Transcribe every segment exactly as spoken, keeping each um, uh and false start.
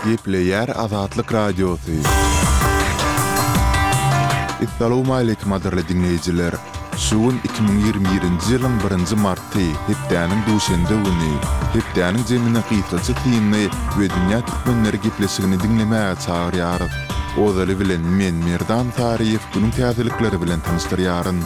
Gepleyer Azatlyk Radiosu. Assalamu alaykum adarly dinleyijiler. Şuun iki bin ýygrimi birinji ýylyň birinji marty, hepdäniň duşende güni. Hepdäniň jemine gyýtyljy tiýinli we dünýä türkmenleri gepleşigini dinlemäge çagyrýar. Ozaly bilen men Merdan Tariýew günüň täzelikleri bilen tanışdyrýaryn.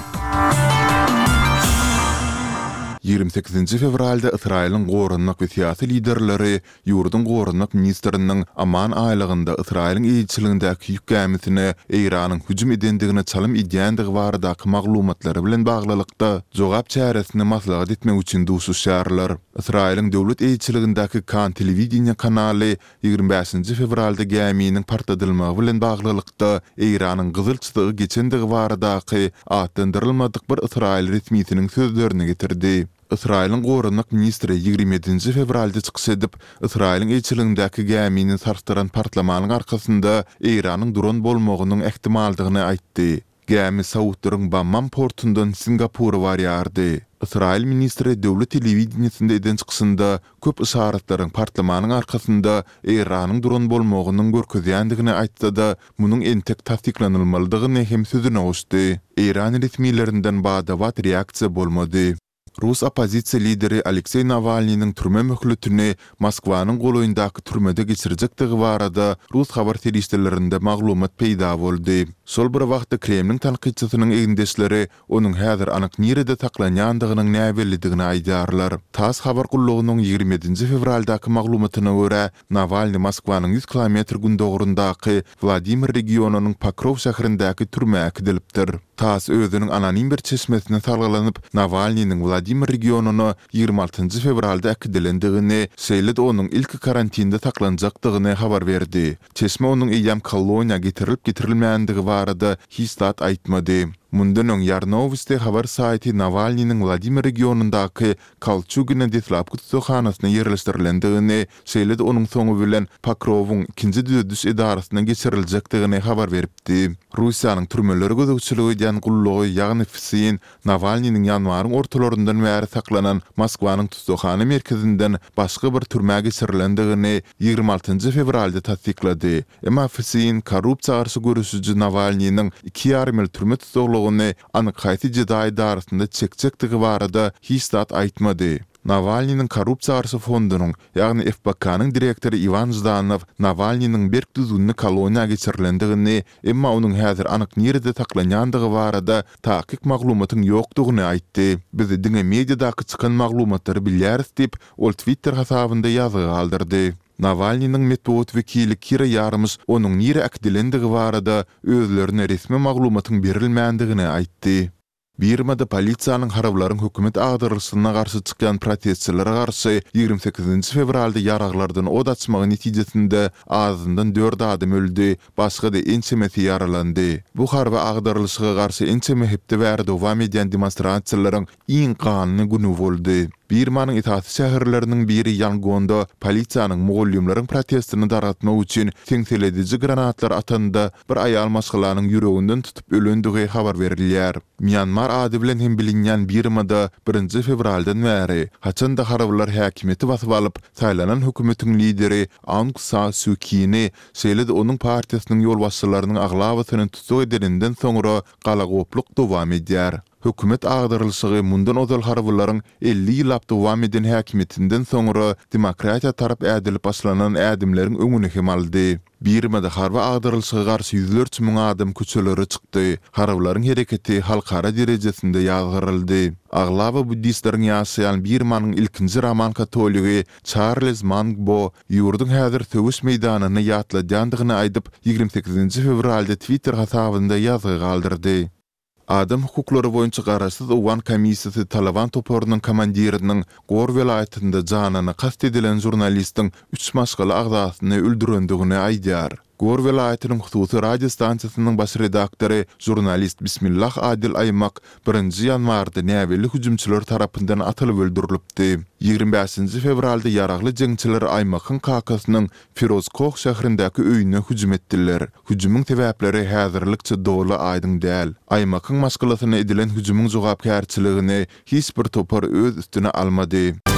ýygrimi sekizinji fevralda Israýlyň gorunmak we syýasy liderleri ýurdun gorunmak ministriniň aman aýlygynda Israýlyň elçiligindäki ýük gemisine Eýranyň hüjüm edendigine çalym edýändigi baradaky maglumatlary bilen baglylykda jogap çäresini maslahat etmek üçin duşuşýarlar. Israýlyň döwlet elçiligindäki Kan telewiziýa kanaly ýygrimi beşinji fevralda geminiň partadylmagy bilen baglylykda Eýranyň gyzylçylygy geçendigi baradaky atlandyrylmadyk bir Israýl resmiýetiniň sözlerini getirdi. Israýlyň gorunmak ministri ýygrimi ýedinji fevralda çykyş edip, Israýlyň elçiligindäki gemini sarstyran partlamanyň arkasynda Eýranyň dron bolmagynyň ähtimaldygyny aýtdy. Gemi Sauddyň Bamman portundan Singapura barýardy. Israýl ministri döwlet telewiziýasynda eden çykysynda köp işaretlerin partlamanyň arkasynda Eýranyň dron bolmagynyň görkezýändigini aýtsa da, munyň entek tasdiklanylmalydygyny hem sözüne goşdy. Eýran resmiýetlerinden bada-bat reaksiýa bolmady. Rus opozisiýa lideri Aleksey Navalnyň türme möhletini Moskwanyň goloýundaky türmede geçirjekdigi barada Rus habar telişlerinde maglumat peýda boldy. Şol bir wagtda Kremliň tanqidçisynyň egindeşleri onuň häzir anyk nerede taklanýandygynyň näbellidigini aýdarlar. TASS habar gullugynyň ýygrimi ýedinji fevraldaky maglumatyna görä, Navalny Moskwanyň ýüz kilometr gündoğrundaky Vladimir regionunyň Pokrov şäherindäki türmäge gidilipdir. TASS özüniň anonim bir çeşmesine salgylanyp, Navalnyň Vladimir regionuny ýygrimi altynjy fevralda äkidelendigini, şeýle-de onuň ilki karantinda saklanjakdygyny habar berdi. Çeşme onuň eýam koloniýa getirilip getirilmäändigi barada hiç zat aýtmady. Mundan öň Yarnovosti habar saýty Navalnyň Vladimir regionundaky Kalchugina detlapky tutuşhanasyna ýerleşdirilendigini, şeýle-de onuň soňu bilen Pokrowyň ikinji düzüş edarasyna geçiriljekdigini habar beripdi. Russiýanyň türmeleri gözegçiligi edýän gullugy ýagny F S I N Navalnyň ýanwaryň ortalaryndan bäri saklanan Moskwanyň tutuşhana merkezinden başga bir türmäge geçirilendigini ýygrimi altynjy fevralda tasdiklady. Emma F S I N korrupsiýa garşy görüşüji Navalnyň iki ýarym ýyl türme tutuşlugyn anyk haýsy jeda idarasynda çekçekdigi barada hiç zat aýtmady. Navalnyň korrupsiýa garşy fondunyň, ýagny F B K-nyň direktori Ivan Zhdanow Navalnyň berk düzgünli koloniýa geçirilendigini, emma onuň häzir anyk nerede saklanýandygy barada taýyk maglumatyň ýokdugyny aýtdy. Biz diňe mediadaky çykan maglumatlary bilýäris diýip, ol Twitter hasabynda ýazygy galdyrdy. Navalnyň metbuat wekili Kira Yarmys onuň nire äkidelendige barada özlerine resmi maglumatyň berilmändigini aýtdy. Birmada polisiýanyň harawlaryň hökümet agdyrylşyna garşy çykýan protestçilere garşy ýygrimi sekizinji fevralda ýaraglardan od açmagy netijesinde azyndan dört adam öldü, başga-da ençemesi ýaralandy. Bu harba agdyrylşyga garşy ençeme hepde bäri dowam edýän demonstrasiýalaryň iň ganyny güni boldy. Birmanyň itaatçy şäherleriniň biri Yangonda polisiýanyň mogollumlaryň protestini daratmak üçin teňseledici granatlar atanda bir aýal maşgalanyň ýüreginden tutup ölendigi habar berilýär. Myanmar ady bilen hem bilinýän Birmada birinji fevraldan bäri haçanda harawlar häkimeti basyp alyp, saýlanan hökümetiň lideri Aung San Suu Kyi'ni, şeýle-de onuň partiýasynyň ýolbaşçylarynyň aglawatyny tutuk edilenden soňra galagoplyk dowam edýär. Hökümet agdyrylşygy mundan ozal harawlaryň elli ýyl dowam eden häkimetinden soňra demokratiýa tarap ädilip başlanan ädimleriň öňüne hem aldy. Birmada harba agdyrylşyga garşy ýüzlerçe müň adam köçelere çykdy. Harawlaryň hereketi halkara derejesinde ýazgyryldy. Aglawa buddistleriň ýaşaýan Birmanyň ilkinji Roman katoligi Charles Mangbo ýurdun häzir töwüş meýdanyny ýatladýandygyny aýdyp, ýygrimi sekizinji fevralda Twitter hasabynda ýazygy galdyrdy. Adam hukuklary boýunça garaşsyz Uwan komissiýasy Taliban toparynyň komandiriniň Gor welaýatynda janyny kast edilen jurnalistiň üç maşgaly agzasyny öldürendigini aýdýar. Gor welaýatynyň hususy radio stansiýasynyň baş redaktory jurnalist Bismillah Adil Aymak birinji ýanwarda näweli hüjümçiler tarapyndan atylyp öldürilipdi. ýygrimi beşinji fevralda ýaragly jeňçiler Aymakyň kakasynyň Firozkoh şäherindäki öýüne hüjüm etdiler. Hüjümyň sebäpleri häzirlikçe dogry aýdyň däl. Aymakyň maşgalasyna edilen hüjümyň jogapkärçiligini hiç bir topar öz üstüne almady.